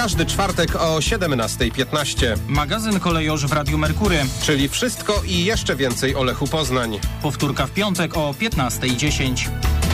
każdy czwartek o 17:15. Magazyn Kolejorzy w Radiu Merkury. Czyli wszystko i jeszcze więcej o Lechu Poznań. Powtórka w piątek o 15:10.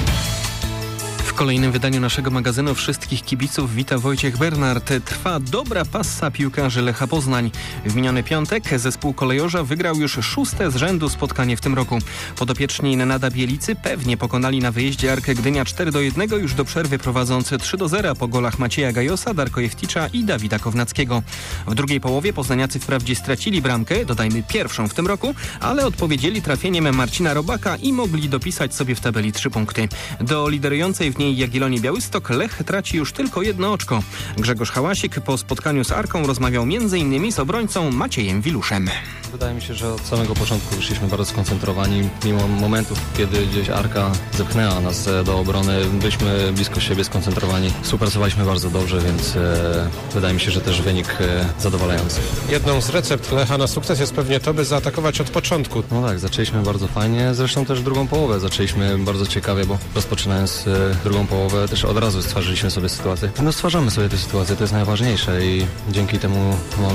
W kolejnym wydaniu naszego magazynu wszystkich kibiców wita Wojciech Bernard. Trwa dobra passa piłkarzy Lecha Poznań. W miniony piątek zespół Kolejorza wygrał już 6. z rzędu spotkanie w tym roku. Podopieczni Nenada Bielicy pewnie pokonali na wyjeździe Arkę Gdynia 4-1 już do przerwy, prowadząc 3-0 po golach Macieja Gajosa, Darko Jewticza i Dawida Kownackiego. W drugiej połowie poznaniacy wprawdzie stracili bramkę, dodajmy pierwszą w tym roku, ale odpowiedzieli trafieniem Marcina Robaka i mogli dopisać sobie w tabeli 3 punkty. Do liderującej w niej Jagiellonii Białystok Lech traci już tylko 1 oczko. Grzegorz Hałasik po spotkaniu z Arką rozmawiał m.in. z obrońcą Maciejem Wiluszem. Wydaje mi się, że od samego początku wyszliśmy bardzo skoncentrowani. Mimo momentów, kiedy gdzieś Arka zepchnęła nas do obrony, byliśmy blisko siebie skoncentrowani. Współpracowaliśmy bardzo dobrze, więc wydaje mi się, że też wynik zadowalający. Jedną z recept Lecha na sukces jest pewnie to, by zaatakować od początku. No tak, zaczęliśmy bardzo fajnie, zresztą też drugą połowę zaczęliśmy bardzo ciekawie, bo rozpoczynając drugą połowę też od razu stworzyliśmy sobie sytuację. No stwarzamy sobie te sytuacje, to jest najważniejsze i dzięki temu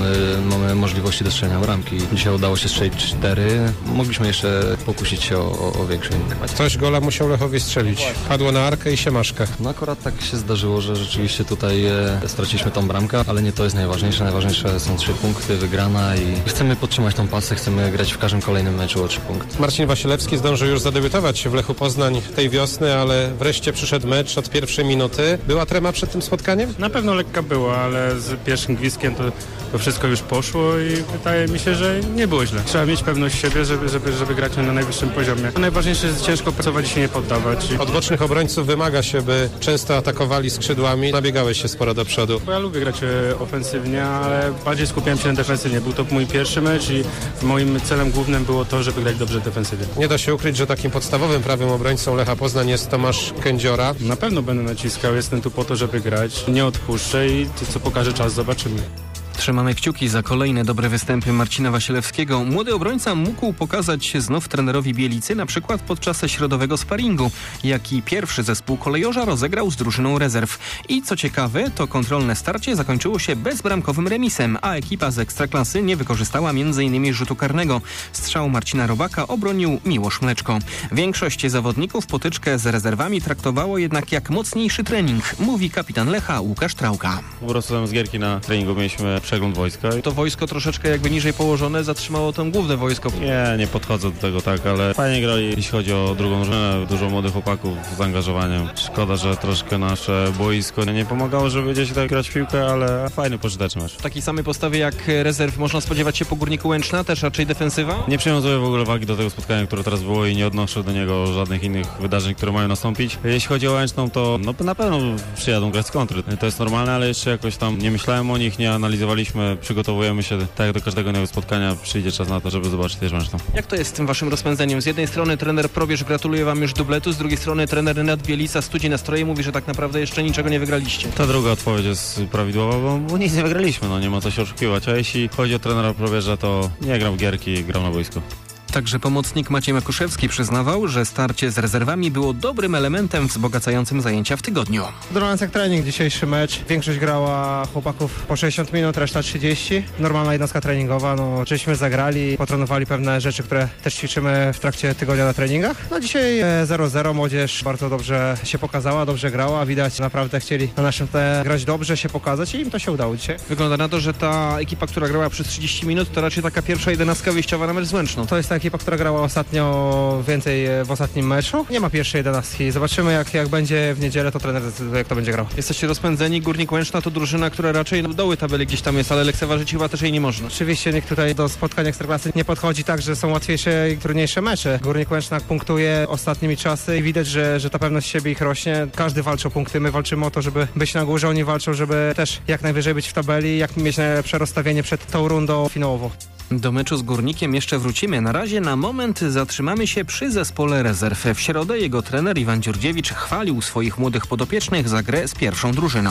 mamy możliwości do strzelenia bramki. Dzisiaj udało się strzelić 4, mogliśmy jeszcze pokusić się o większy wynik. Coś gola musiał Lechowi strzelić. Padło na Arkę i Siemaszkę. No akurat tak się zdarzyło, że rzeczywiście tutaj straciliśmy tą bramkę, ale nie to jest najważniejsze. Najważniejsze są 3 punkty, wygrana i chcemy podtrzymać tą pasę, chcemy grać w każdym kolejnym meczu o 3 punkty. Marcin Wasilewski zdążył już zadebiutować w Lechu Poznań tej wiosny, ale wreszcie przyszedł mecz od pierwszej minuty. Była trema przed tym spotkaniem? Na pewno lekka była, ale z pierwszym gwizdkiem to wszystko już poszło i wydaje mi się, że nie było źle. Trzeba mieć pewność siebie, żeby grać na najwyższym poziomie. A najważniejsze jest ciężko pracować i się nie poddawać. Od bocznych obrońców wymaga się, by często atakowali skrzydłami. Nabiegałeś się sporo do przodu. Bo ja lubię grać ofensywnie, ale bardziej skupiałem się na defensywie. Był to mój pierwszy mecz i moim celem głównym było to, żeby grać dobrze defensywnie. Nie da się ukryć, że takim podstawowym prawym obrońcą Lecha Poznań jest Tomasz Kędziora. Na pewno będę naciskał, jestem tu po to, żeby grać. Nie odpuszczę i co pokaże czas, zobaczymy. Trzymamy kciuki za kolejne dobre występy Marcina Wasilewskiego. Młody obrońca mógł pokazać się znów trenerowi Bielicy, na przykład podczas środowego sparingu, jaki pierwszy zespół Kolejorza rozegrał z drużyną rezerw. I co ciekawe, to kontrolne starcie zakończyło się bezbramkowym remisem, a ekipa z Ekstraklasy nie wykorzystała m.in. rzutu karnego. Strzał Marcina Robaka obronił Miłosz Mleczko. Większość zawodników potyczkę z rezerwami traktowało jednak jak mocniejszy trening, mówi kapitan Lecha Łukasz Trałka. Po prostu z gierki na treningu mieliśmy przegląd wojska. To wojsko troszeczkę jakby niżej położone zatrzymało to główne wojsko. Nie podchodzę do tego tak, ale fajnie grali, jeśli chodzi o drugą drużynę, dużo młodych chłopaków z zaangażowaniem. Szkoda, że troszkę nasze boisko nie pomagało, żeby gdzieś tak grać w piłkę, ale fajny pożyteczny mecz. W takiej samej postawie jak rezerw można spodziewać się po Górniku Łęczna, też raczej defensywa? Nie przywiązuję w ogóle wagi do tego spotkania, które teraz było i nie odnoszę do niego żadnych innych wydarzeń, które mają nastąpić. Jeśli chodzi o Łęczną, to na pewno przyjadą grać z kontry. To jest normalne, ale jeszcze jakoś tam nie myślałem o nich, nie analizowaliśmy, przygotowujemy się tak jak do każdego innego spotkania. Przyjdzie czas na to, żeby zobaczyć też Łęczną. Jak to jest z tym waszym rozpędzeniem? Z jednej strony trener Probierz gratuluje wam już dubletu, z drugiej strony trener Nenad Bielica studzi nastroje, mówi, że tak naprawdę jeszcze niczego nie wygraliście. Ta druga odpowiedź jest prawidłowa, bo nic nie wygraliśmy, nie ma co się oszukiwać. A jeśli chodzi o trenera Probierza, to nie gram w gierki, gram na boisku. Także pomocnik Maciej Makuszewski przyznawał, że starcie z rezerwami było dobrym elementem wzbogacającym zajęcia w tygodniu. Wyglądając jak trening dzisiejszy mecz. Większość grała chłopaków po 60 minut, reszta 30. Normalna jednostka treningowa. Żeśmy zagrali, potrenowali pewne rzeczy, które też ćwiczymy w trakcie tygodnia na treningach. Dzisiaj 0-0, młodzież bardzo dobrze się pokazała, dobrze grała. Widać, naprawdę chcieli na naszym tle grać dobrze, się pokazać i im to się udało dzisiaj. Wygląda na to, że ta ekipa, która grała przez 30 minut, to raczej taka pierwsza 11 wyjściowa na mecz z Łęczną. To jest ta ekipa, która grała ostatnio więcej w ostatnim meczu. Nie ma pierwszej 11. Zobaczymy jak będzie w niedzielę, to trener zdecyduje, jak to będzie grał. Jesteście rozpędzeni. Górnik Łęczna to drużyna, która raczej doły tabeli gdzieś tam jest, ale lekceważyć chyba też jej nie można. Oczywiście nikt tutaj do spotkań Ekstraklasy nie podchodzi tak, że są łatwiejsze i trudniejsze mecze. Górnik Łęczna punktuje ostatnimi czasy i widać, że ta pewność siebie ich rośnie. Każdy walczy o punkty. My walczymy o to, żeby być na górze. Oni walczą, żeby też jak najwyżej być w tabeli, jak mieć najlepsze rozstawienie przed tą rundą finałową. Do meczu z Górnikiem jeszcze wrócimy. Na razie na moment zatrzymamy się przy zespole rezerw. W środę jego trener Iwan Dziurdziewicz chwalił swoich młodych podopiecznych za grę z pierwszą drużyną.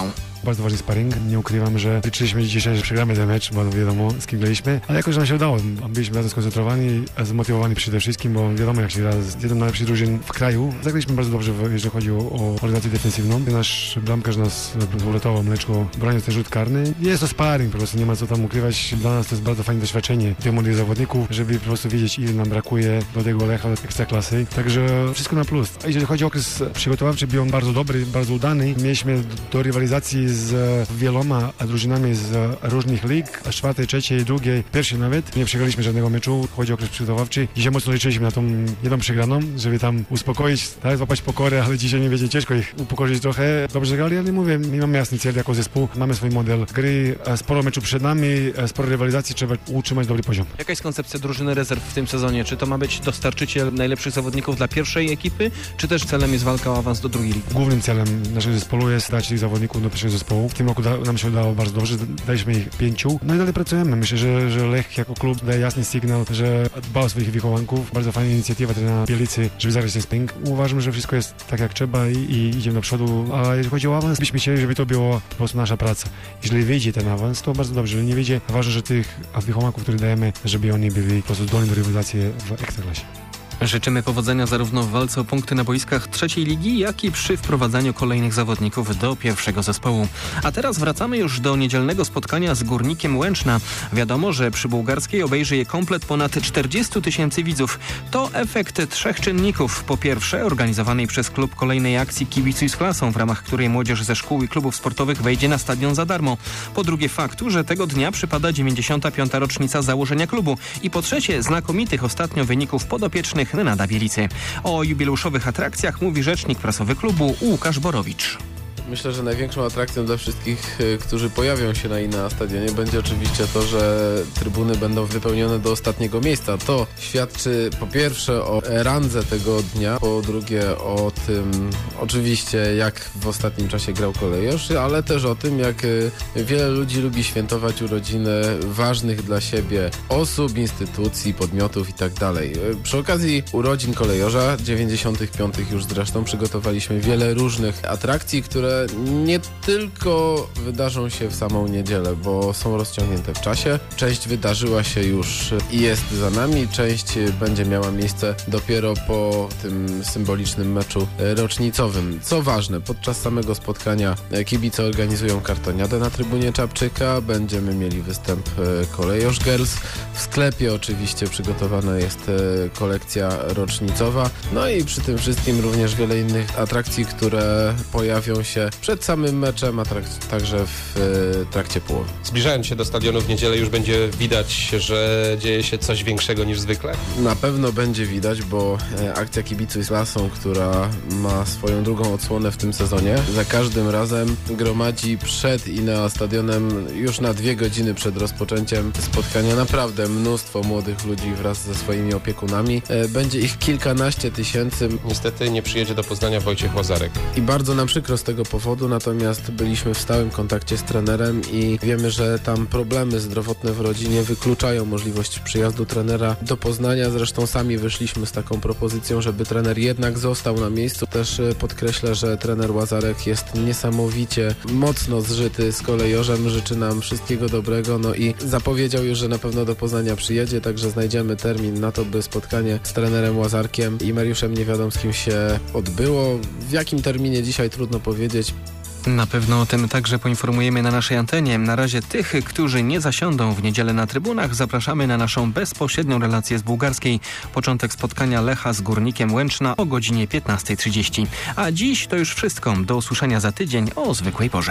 bardzo ważny sparring. Nie ukrywam, że liczyliśmy dzisiaj, że przegramy ten mecz, bo wiadomo, z kim graliśmy, ale jakoś nam się udało. Byliśmy bardzo skoncentrowani, zmotywowani przede wszystkim, bo wiadomo, jak się gra z jedną z najlepszych drużyn w kraju. Zagraliśmy bardzo dobrze, jeżeli chodzi o organizację defensywną. Nasz bramkarz nas uratował mleczko, broniąc ten rzut karny. Jest to sparring, po prostu nie ma co tam ukrywać. Dla nas to jest bardzo fajne doświadczenie tych młodych zawodników, żeby po prostu wiedzieć, ile nam brakuje do tego Lecha Ekstraklasy. Także wszystko na plus. A jeżeli chodzi o okres przygotowawczy, był on bardzo dobry, bardzo udany. Mieliśmy do rywalizacji z wieloma drużynami z różnych lig, z 4., 3., 2., 1. nawet. Nie przegraliśmy żadnego meczu, chodzi o okres przygotowawczy. Dzisiaj mocno liczyliśmy na tą jedną przegraną, żeby tam uspokoić, tak, złapać pokorę, ale dzisiaj nie będzie ciężko ich upokorzyć trochę. Dobrze grali, ale mówię, my mamy jasny cel jako zespół, mamy swój model gry, sporo meczu przed nami, sporo rywalizacji, trzeba utrzymać dobry poziom. Jaka jest koncepcja drużyny rezerw w tym sezonie? Czy to ma być dostarczyciel najlepszych zawodników dla pierwszej ekipy, czy też celem jest walka o awans do drugiej ligi? Głównym celem naszego zespołu jest dać tych zawodników do pierwszego zespołu. W tym roku nam się udało bardzo dobrze, daliśmy ich 5. No i dalej pracujemy. Myślę, że Lech jako klub daje jasny sygnał, że dba o swoich wychowanków. Bardzo fajna inicjatywa trenera Bielicy, żeby zagrać ten sparring. Uważam, że wszystko jest tak jak trzeba i idziemy do przodu. A jeżeli chodzi o awans, byśmy chcieli, żeby to było po prostu nasza praca. Jeżeli wyjdzie ten awans, to bardzo dobrze. Jeżeli nie wyjdzie, ważne, że tych wychowanków, które dajemy, żeby oni byli po prostu zdolni do rywalizacji w Ekstraklasie. Życzymy powodzenia zarówno w walce o punkty na boiskach trzeciej ligi, jak i przy wprowadzaniu kolejnych zawodników do pierwszego zespołu. A teraz wracamy już do niedzielnego spotkania z Górnikiem Łęczna. Wiadomo, że przy Bułgarskiej obejrzy je komplet ponad 40 000 widzów. To efekt 3 czynników. Po pierwsze, organizowanej przez klub kolejnej akcji Kibicuj z klasą, w ramach której młodzież ze szkół i klubów sportowych wejdzie na stadion za darmo. Po drugie, faktu, że tego dnia przypada 95. rocznica założenia klubu. I po trzecie, znakomitych ostatnio wyników podopiecznych Nenada Bielicy. O jubileuszowych atrakcjach mówi rzecznik prasowy klubu Łukasz Borowicz. Myślę, że największą atrakcją dla wszystkich, którzy pojawią się na stadionie, będzie oczywiście to, że trybuny będą wypełnione do ostatniego miejsca. To świadczy po pierwsze o randze tego dnia, po drugie o tym oczywiście, jak w ostatnim czasie grał Kolejorz, ale też o tym, jak wiele ludzi lubi świętować urodziny ważnych dla siebie osób, instytucji, podmiotów itd. Przy okazji urodzin Kolejorza, 95. już zresztą, przygotowaliśmy wiele różnych atrakcji, które nie tylko wydarzą się w samą niedzielę, bo są rozciągnięte w czasie. Część wydarzyła się już i jest za nami, część będzie miała miejsce dopiero po tym symbolicznym meczu rocznicowym. Co ważne, podczas samego spotkania kibice organizują kartoniadę na trybunie Czapczyka, będziemy mieli występ Kolejorz Girls. W sklepie oczywiście przygotowana jest kolekcja rocznicowa, no i przy tym wszystkim również wiele innych atrakcji, które pojawią się przed samym meczem, a także w trakcie połowy. Zbliżając się do stadionu w niedzielę, już będzie widać, że dzieje się coś większego niż zwykle? Na pewno będzie widać, bo akcja Kibicuj z klasą, która ma swoją drugą odsłonę w tym sezonie, za każdym razem gromadzi przed Inea stadionem już na 2 godziny przed rozpoczęciem spotkania naprawdę mnóstwo młodych ludzi wraz ze swoimi opiekunami. Będzie ich kilkanaście tysięcy. Niestety nie przyjedzie do Poznania Wojciech Łazarek. I bardzo nam przykro z tego powodu, natomiast byliśmy w stałym kontakcie z trenerem i wiemy, że tam problemy zdrowotne w rodzinie wykluczają możliwość przyjazdu trenera do Poznania. Zresztą sami wyszliśmy z taką propozycją, żeby trener jednak został na miejscu. Też podkreślę, że trener Łazarek jest niesamowicie mocno zżyty z Kolejorzem, życzy nam wszystkiego dobrego, no i zapowiedział już, że na pewno do Poznania przyjedzie, także znajdziemy termin na to, by spotkanie z trenerem Łazarkiem i Mariuszem Niewiadomskim się odbyło. W jakim terminie dzisiaj trudno powiedzieć. Na pewno o tym także poinformujemy na naszej antenie. Na razie tych, którzy nie zasiądą w niedzielę na trybunach, zapraszamy na naszą bezpośrednią relację z Bułgarskiej. Początek spotkania Lecha z Górnikiem Łęczna o godzinie 15:30. A dziś to już wszystko. Do usłyszenia za tydzień o zwykłej porze.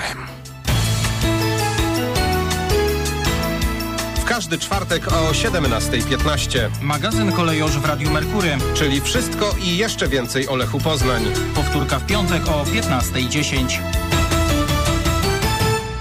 W każdy czwartek o 17:15. Magazyn Kolejorzy w Radiu Merkury. Czyli wszystko i jeszcze więcej o Lechu Poznań. Powtórka w piątek o 15:10.